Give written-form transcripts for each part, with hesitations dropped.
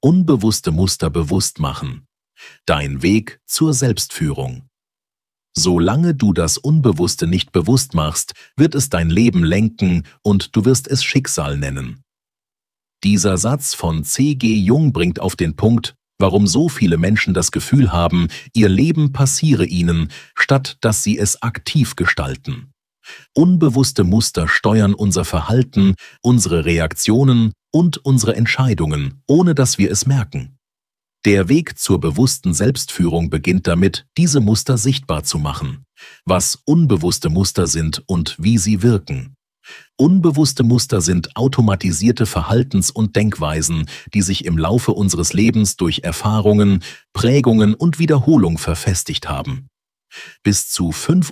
Unbewusste Muster bewusst machen. Dein Weg zur Selbstführung. Solange du das Unbewusste nicht bewusst machst, wird es dein Leben lenken und du wirst es Schicksal nennen. Dieser Satz von C.G. Jung bringt auf den Punkt, warum so viele Menschen das Gefühl haben, ihr Leben passiere ihnen, statt dass sie es aktiv gestalten. Unbewusste Muster steuern unser Verhalten, unsere Reaktionen und unsere Entscheidungen, ohne dass wir es merken. Der Weg zur bewussten Selbstführung beginnt damit, diese Muster sichtbar zu machen, was unbewusste Muster sind und wie sie wirken. Unbewusste Muster sind automatisierte Verhaltens- und Denkweisen, die sich im Laufe unseres Lebens durch Erfahrungen, Prägungen und Wiederholung verfestigt haben. Bis zu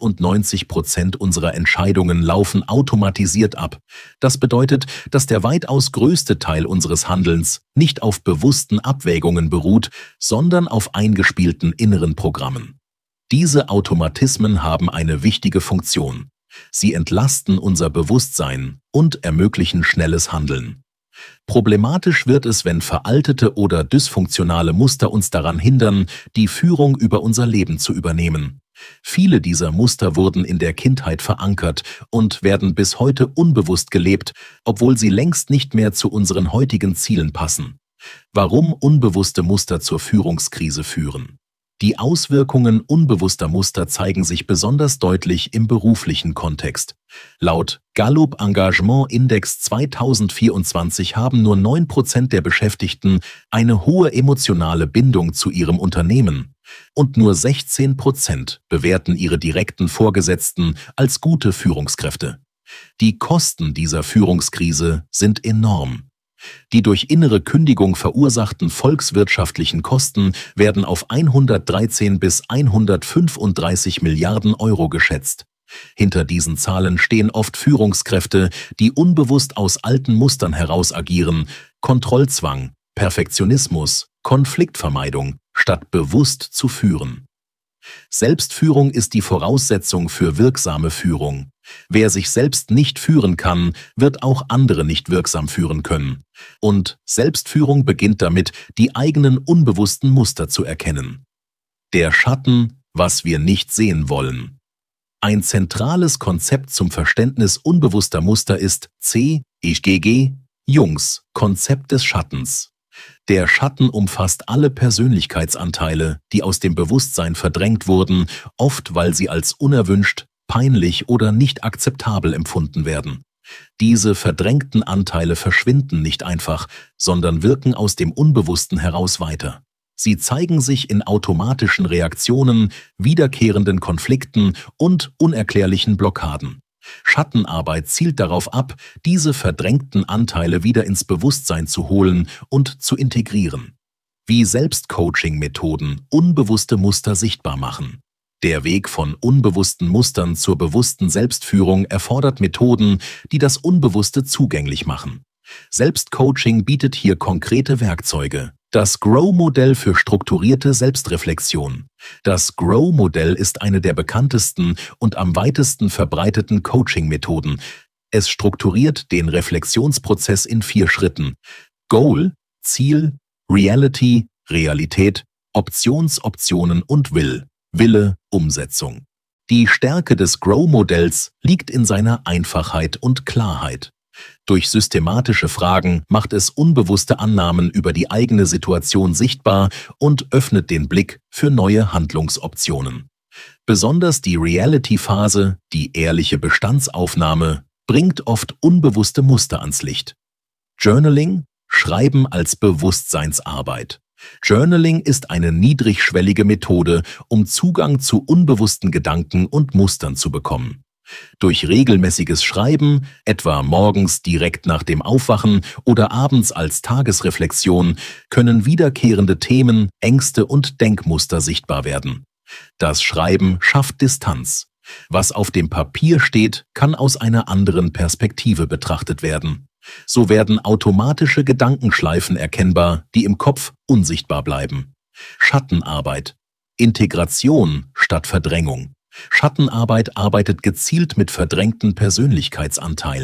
95% unserer Entscheidungen laufen automatisiert ab. Das bedeutet, dass der weitaus größte Teil unseres Handelns nicht auf bewussten Abwägungen beruht, sondern auf eingespielten inneren Programmen. Diese Automatismen haben eine wichtige Funktion. Sie entlasten unser Bewusstsein und ermöglichen schnelles Handeln. Problematisch wird es, wenn veraltete oder dysfunktionale Muster uns daran hindern, die Führung über unser Leben zu übernehmen. Viele dieser Muster wurden in der Kindheit verankert und werden bis heute unbewusst gelebt, obwohl sie längst nicht mehr zu unseren heutigen Zielen passen. Warum unbewusste Muster zur Führungskrise führen? Die Auswirkungen unbewusster Muster zeigen sich besonders deutlich im beruflichen Kontext. Laut Gallup Engagement Index 2024 haben nur 9% der Beschäftigten eine hohe emotionale Bindung zu ihrem Unternehmen und nur 16% bewerten ihre direkten Vorgesetzten als gute Führungskräfte. Die Kosten dieser Führungskrise sind enorm. Die durch innere Kündigung verursachten volkswirtschaftlichen Kosten werden auf 113 bis 135 Milliarden Euro geschätzt. Hinter diesen Zahlen stehen oft Führungskräfte, die unbewusst aus alten Mustern heraus agieren, Kontrollzwang, Perfektionismus, Konfliktvermeidung, statt bewusst zu führen. Selbstführung ist die Voraussetzung für wirksame Führung. Wer sich selbst nicht führen kann, wird auch andere nicht wirksam führen können. Und Selbstführung beginnt damit, die eigenen unbewussten Muster zu erkennen. Der Schatten, was wir nicht sehen wollen. Ein zentrales Konzept zum Verständnis unbewusster Muster ist C.G. Jungs Konzept des Schattens. Der Schatten umfasst alle Persönlichkeitsanteile, die aus dem Bewusstsein verdrängt wurden, oft weil sie als unerwünscht, peinlich oder nicht akzeptabel empfunden werden. Diese verdrängten Anteile verschwinden nicht einfach, sondern wirken aus dem Unbewussten heraus weiter. Sie zeigen sich in automatischen Reaktionen, wiederkehrenden Konflikten und unerklärlichen Blockaden. Schattenarbeit zielt darauf ab, diese verdrängten Anteile wieder ins Bewusstsein zu holen und zu integrieren. Wie Selbstcoaching-Methoden unbewusste Muster sichtbar machen. Der Weg von unbewussten Mustern zur bewussten Selbstführung erfordert Methoden, die das Unbewusste zugänglich machen. Selbstcoaching bietet hier konkrete Werkzeuge. Das GROW-Modell für strukturierte Selbstreflexion. Das GROW-Modell ist eine der bekanntesten und am weitesten verbreiteten Coaching-Methoden. Es strukturiert den Reflexionsprozess in 4 Schritten. Goal, Ziel, Reality, Realität, Optionen und Wille, Umsetzung. Die Stärke des GROW-Modells liegt in seiner Einfachheit und Klarheit. Durch systematische Fragen macht es unbewusste Annahmen über die eigene Situation sichtbar und öffnet den Blick für neue Handlungsoptionen. Besonders die Reality-Phase, die ehrliche Bestandsaufnahme, bringt oft unbewusste Muster ans Licht. Journaling, Schreiben als Bewusstseinsarbeit. Journaling ist eine niedrigschwellige Methode, um Zugang zu unbewussten Gedanken und Mustern zu bekommen. Durch regelmäßiges Schreiben, etwa morgens direkt nach dem Aufwachen oder abends als Tagesreflexion, können wiederkehrende Themen, Ängste und Denkmuster sichtbar werden. Das Schreiben schafft Distanz. Was auf dem Papier steht, kann aus einer anderen Perspektive betrachtet werden. So werden automatische Gedankenschleifen erkennbar, die im Kopf unsichtbar bleiben. Schattenarbeit. Integration statt Verdrängung. Schattenarbeit arbeitet gezielt mit verdrängten Persönlichkeitsanteilen.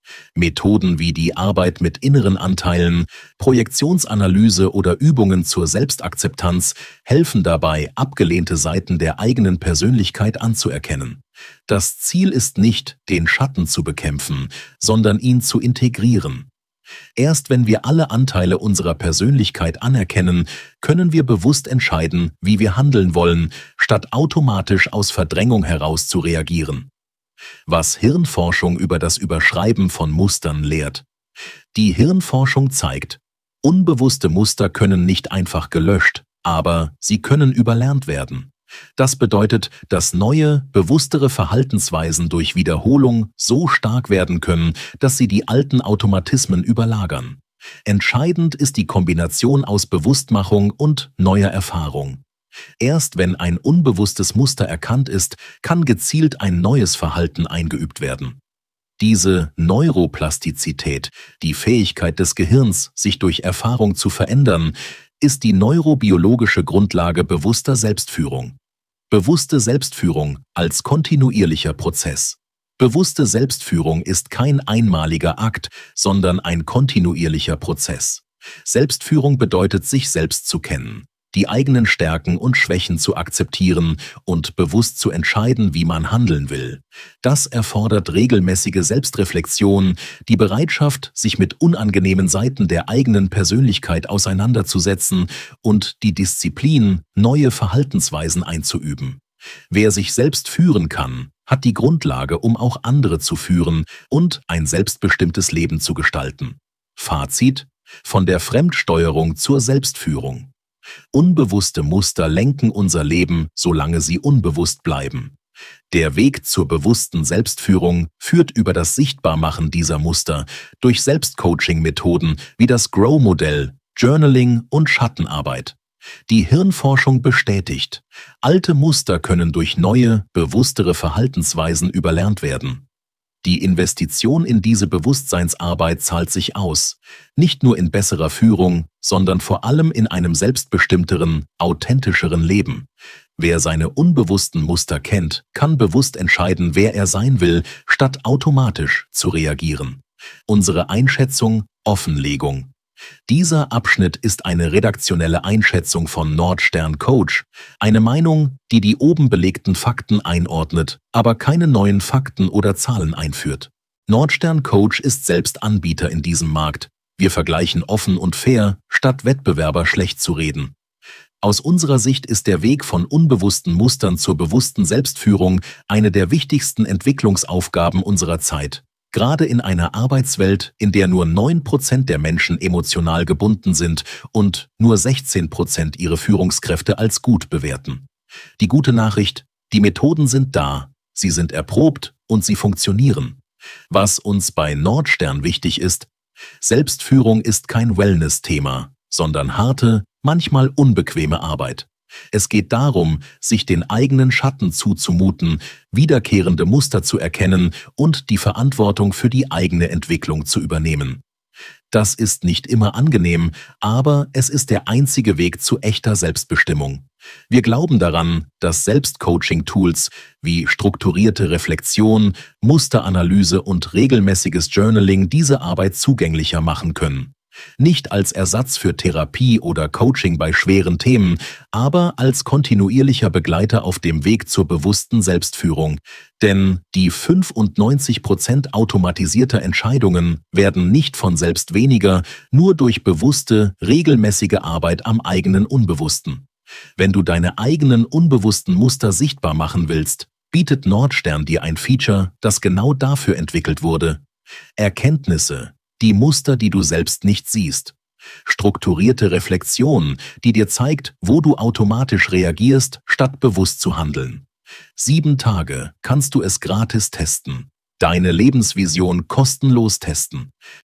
Methoden wie die Arbeit mit inneren Anteilen, Projektionsanalyse oder Übungen zur Selbstakzeptanz helfen dabei, abgelehnte Seiten der eigenen Persönlichkeit anzuerkennen. Das Ziel ist nicht, den Schatten zu bekämpfen, sondern ihn zu integrieren. Erst wenn wir alle Anteile unserer Persönlichkeit anerkennen, können wir bewusst entscheiden, wie wir handeln wollen, statt automatisch aus Verdrängung heraus zu reagieren. Was Hirnforschung über das Überschreiben von Mustern lehrt. Die Hirnforschung zeigt, unbewusste Muster können nicht einfach gelöscht, aber sie können überlernt werden. Das bedeutet, dass neue, bewusstere Verhaltensweisen durch Wiederholung so stark werden können, dass sie die alten Automatismen überlagern. Entscheidend ist die Kombination aus Bewusstmachung und neuer Erfahrung. Erst wenn ein unbewusstes Muster erkannt ist, kann gezielt ein neues Verhalten eingeübt werden. Diese Neuroplastizität, die Fähigkeit des Gehirns, sich durch Erfahrung zu verändern, ist die neurobiologische Grundlage bewusster Selbstführung. Bewusste Selbstführung als kontinuierlicher Prozess. Bewusste Selbstführung ist kein einmaliger Akt, sondern ein kontinuierlicher Prozess. Selbstführung bedeutet, sich selbst zu kennen, die eigenen Stärken und Schwächen zu akzeptieren und bewusst zu entscheiden, wie man handeln will. Das erfordert regelmäßige Selbstreflexion, die Bereitschaft, sich mit unangenehmen Seiten der eigenen Persönlichkeit auseinanderzusetzen und die Disziplin, neue Verhaltensweisen einzuüben. Wer sich selbst führen kann, hat die Grundlage, um auch andere zu führen und ein selbstbestimmtes Leben zu gestalten. Fazit: Von der Fremdsteuerung zur Selbstführung. Unbewusste Muster lenken unser Leben, solange sie unbewusst bleiben. Der Weg zur bewussten Selbstführung führt über das Sichtbarmachen dieser Muster durch Selbstcoaching-Methoden wie das Grow-Modell, Journaling und Schattenarbeit. Die Hirnforschung bestätigt, alte Muster können durch neue, bewusstere Verhaltensweisen überlernt werden. Die Investition in diese Bewusstseinsarbeit zahlt sich aus, nicht nur in besserer Führung, sondern vor allem in einem selbstbestimmteren, authentischeren Leben. Wer seine unbewussten Muster kennt, kann bewusst entscheiden, wer er sein will, statt automatisch zu reagieren. Unsere Einschätzung: Offenlegung. Dieser Abschnitt ist eine redaktionelle Einschätzung von Nordstern Coach, eine Meinung, die die oben belegten Fakten einordnet, aber keine neuen Fakten oder Zahlen einführt. Nordstern Coach ist selbst Anbieter in diesem Markt. Wir vergleichen offen und fair, statt Wettbewerber schlecht zu reden. Aus unserer Sicht ist der Weg von unbewussten Mustern zur bewussten Selbstführung eine der wichtigsten Entwicklungsaufgaben unserer Zeit. Gerade in einer Arbeitswelt, in der nur 9% der Menschen emotional gebunden sind und nur 16% ihre Führungskräfte als gut bewerten. Die gute Nachricht: Die Methoden sind da, sie sind erprobt und sie funktionieren. Was uns bei Nordstern wichtig ist: Selbstführung ist kein Wellness-Thema, sondern harte, manchmal unbequeme Arbeit. Es geht darum, sich den eigenen Schatten zuzumuten, wiederkehrende Muster zu erkennen und die Verantwortung für die eigene Entwicklung zu übernehmen. Das ist nicht immer angenehm, aber es ist der einzige Weg zu echter Selbstbestimmung. Wir glauben daran, dass Selbstcoaching-Tools wie strukturierte Reflexion, Musteranalyse und regelmäßiges Journaling diese Arbeit zugänglicher machen können. Nicht als Ersatz für Therapie oder Coaching bei schweren Themen, aber als kontinuierlicher Begleiter auf dem Weg zur bewussten Selbstführung. Denn die 95% automatisierter Entscheidungen werden nicht von selbst weniger, nur durch bewusste, regelmäßige Arbeit am eigenen Unbewussten. Wenn du deine eigenen unbewussten Muster sichtbar machen willst, bietet Nordstern dir ein Feature, das genau dafür entwickelt wurde. Erkenntnisse. Die Muster, die du selbst nicht siehst. Strukturierte Reflexion, die dir zeigt, wo du automatisch reagierst, statt bewusst zu handeln. 7 Tage kannst du es gratis testen. Deine Lebensvision kostenlos testen.